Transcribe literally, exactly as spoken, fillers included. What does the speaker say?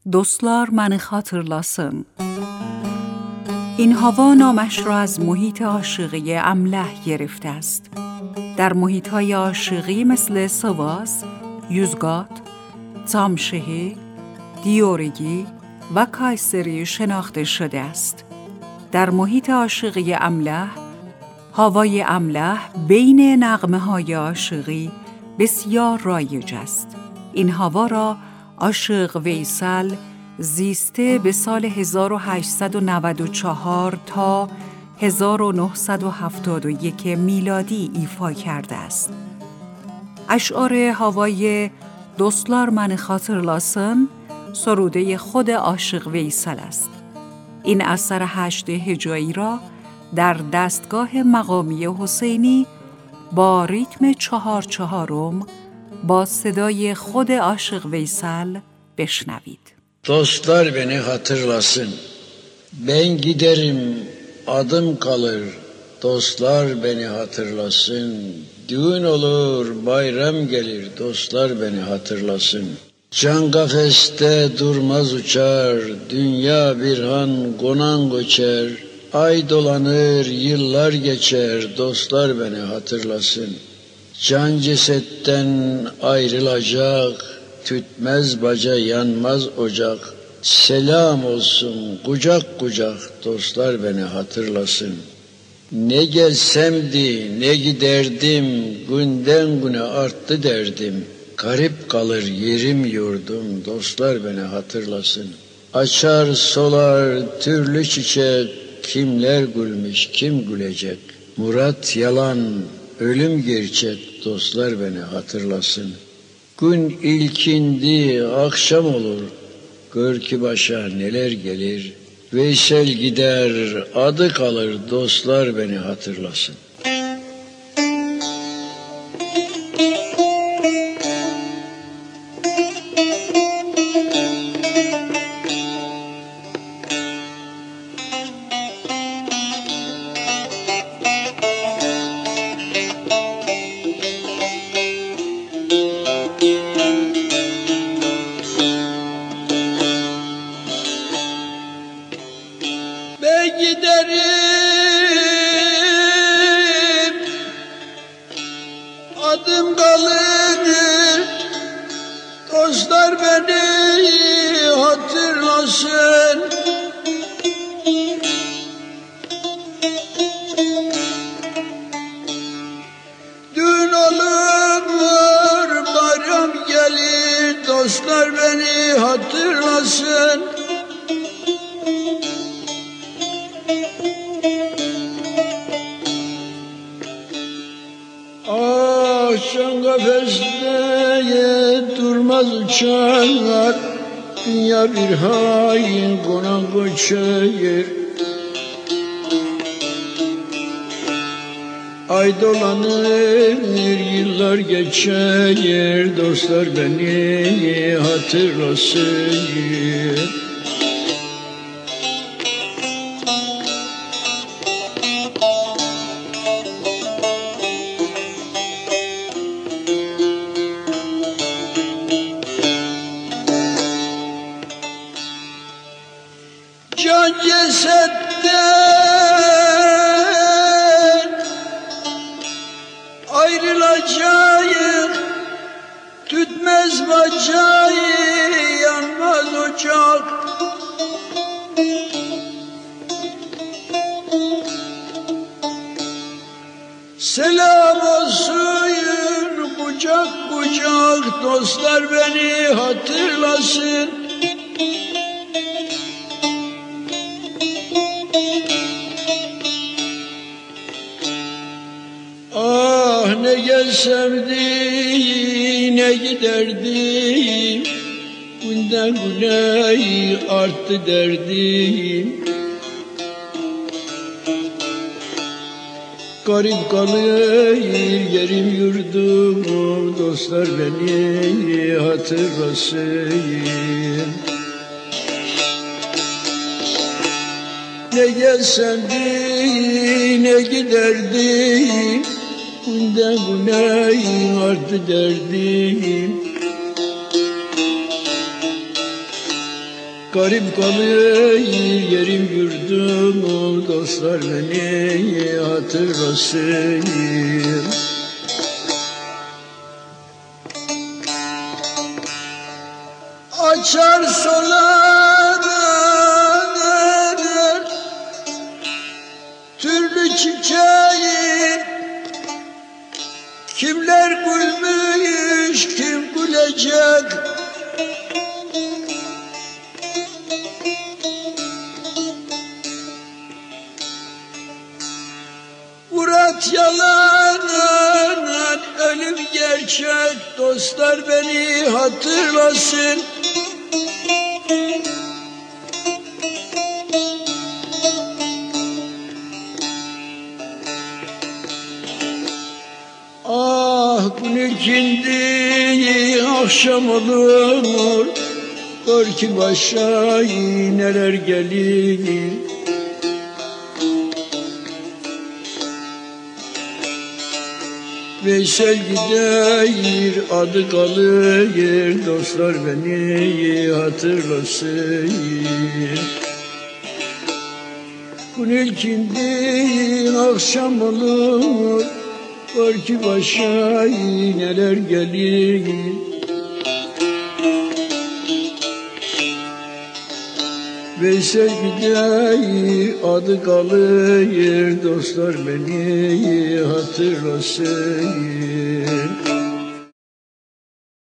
Dostlar beni hatırlasın. این هوا نامش را از محیط عاشقی املح گرفته است. در محیط‌های عاشقی مثل سواز، یوزگات، تامشهر، دیورگی و کایسری شناخته شده است. در محیط عاشقی املح، هوای املح بین نغمه‌های عاشقی بسیار رایج است. این هوا را عاشق ویسل زیسته به سال هزار و هشتصد و نود و چهار تا هزار و نهصد و هفتاد و یک میلادی ایفا کرده است. اشعار هوای دوستlar beni hatırlasın سروده خود عاشق ویسل است. این اثر هشت هجایی را در دستگاه مقامی حسینی با ریتم چهار چهارم با صدای خود عاشق ویسل بشنوید. Dostlar beni hatırlasın. Ben giderim, adım kalır. Dostlar beni hatırlasın. Düğün olur, bayram gelir. Dostlar beni hatırlasın. Can kafeste durmaz uçar. Dünya bir han konan göçer. Ay dolanır, yıllar geçer. Dostlar beni hatırlasın. Can cesetten ayrılacak. Tütmez baca, yanmaz ocak. Selam olsun kucak kucak, dostlar beni hatırlasın. Ne gelsemdi, ne giderdim, günden güne arttı derdim. Garip kalır yerim yurdum, dostlar beni hatırlasın. Açar solar türlü çiçek, kimler gülmüş, kim gülecek. Murat yalan, ölüm gerçek, dostlar beni hatırlasın. Gün ilkindi, akşam olur, gör ki başa neler gelir. Veysel gider, adı kalır, dostlar beni hatırlasın. Giderim, adım kalır, dostlar beni hatırlasın. Düğün olur, bayram gelir, dostlar beni hatırlasın. Akşam kafeste durmaz uçar, dünya bir hain konan göçer. Ay dolanır, yıllar geçer, dostlar beni hatırlasın. Can cesetten ayrılacağım, tütmez bacağı, yanmaz ocak. Selam olsun kucak kucak, dostlar beni hatırlasın. Ah ne gelsemdi, ne giderdim, günden güne arttı derdim. Garip kalır yerim yurdum, dostlar beni hatırlasın. Ne gelsemdi, ne giderdim, günden güne arttı derdim. Garip kalır yerim yurdum, o dostlar beni hatırlasın. Açar solar türlü çiçeği, kimler gülmüş kim gülecek. Murat yalan, ölüm gerçek, dostlar beni hatırlasın. Ah gün ikindi akşam olur, gör ki başa neler gelir. Veysel gider adı kalır, dostlar beni hatırlasın. Gün ilkindi akşam olur, var ki başa neler gelir. Veysel gider adı kalır, dostlar beni hatırlasın.